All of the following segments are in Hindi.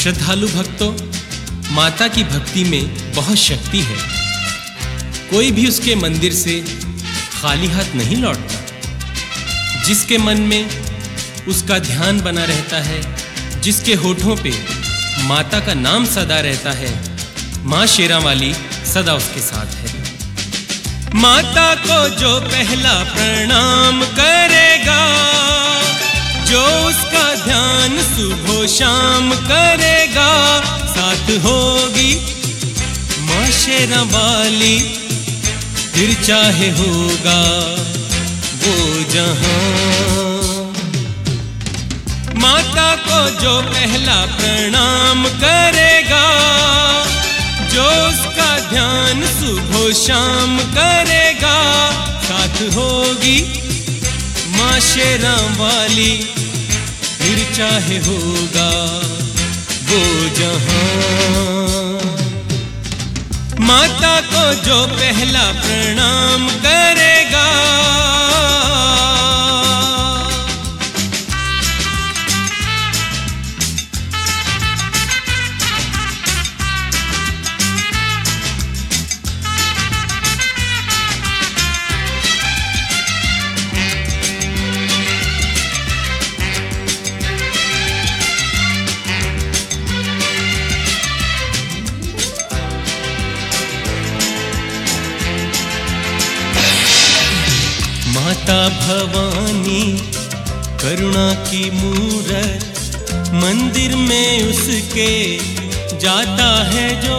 श्रद्धालु भक्तों, माता की भक्ति में बहुत शक्ति है। कोई भी उसके मंदिर से खाली हाथ नहीं लौटता। जिसके मन में उसका ध्यान बना रहता है, जिसके होठों पे माता का नाम सदा रहता है, माँ शेरावाली सदा उसके साथ है। माता को जो पहला प्रणाम करेगा, जो उसका ध्यान सुबह शाम करेगा, साथ होगी माँ शेरावाली, फिर चाहे होगा वो जहां। माता को जो पहला प्रणाम करेगा, जो उसका ध्यान सुबह शाम करेगा, साथ होगी माँ शेरावाली, फिर चाहे होगा वो जहां। माता को जो पहला प्रणाम करेगा, माता भवानी करुणा की मूरत, मंदिर में उसके जाता है जो।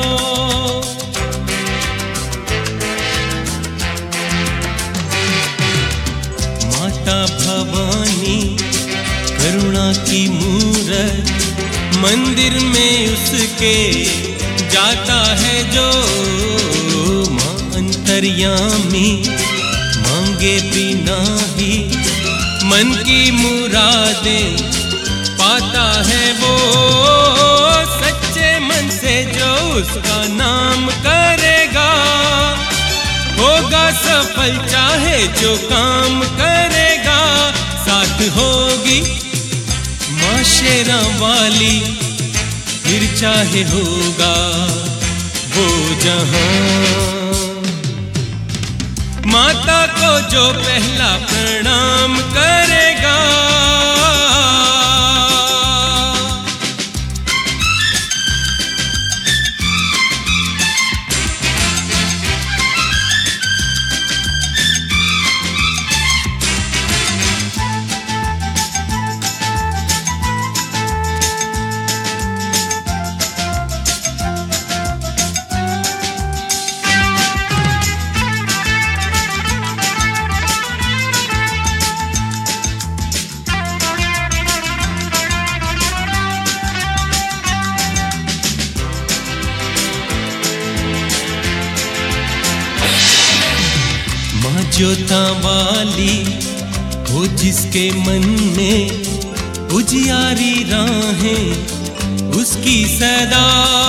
माता भवानी करुणा की मूरत, मंदिर में उसके जाता है जो। माँ अंतर्यामी मांगे बिना ही मन की मुरादें पाता है वो। सच्चे मन से जो उसका नाम करेगा, होगा सफल चाहे जो काम करेगा, साथ होगी माँ शेरावाली, फिर चाहे होगा वो जहां। माता को जो पहला प्रणाम करेगा, ज्योता वाली हो जिसके मन में, उजियारी राहें उसकी सदा।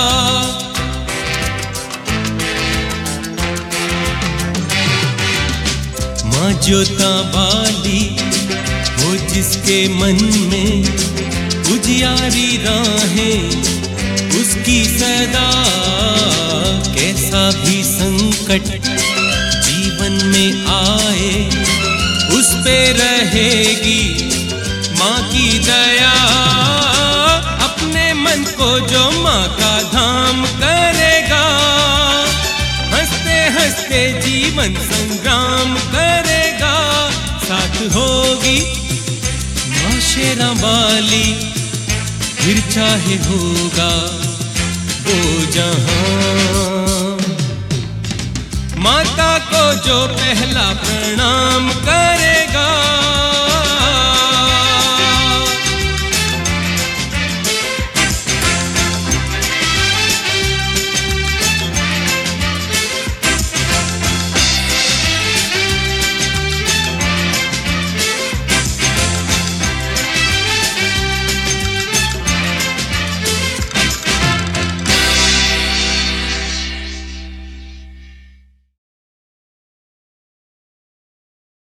माँ ज्योता वाली हो जिसके मन में, उजियारी राहें उसकी सदा। कैसा भी संकट जीवन में आए, उस पे रहेगी माँ की दया। अपने मन को जो माँ का धाम करेगा, हंसते हंसते जीवन संग्राम करेगा, साथ होगी माँ शेरावाली, फिर चाहे होगा वो जहां। माता को जो पहला प्रणाम करेगा,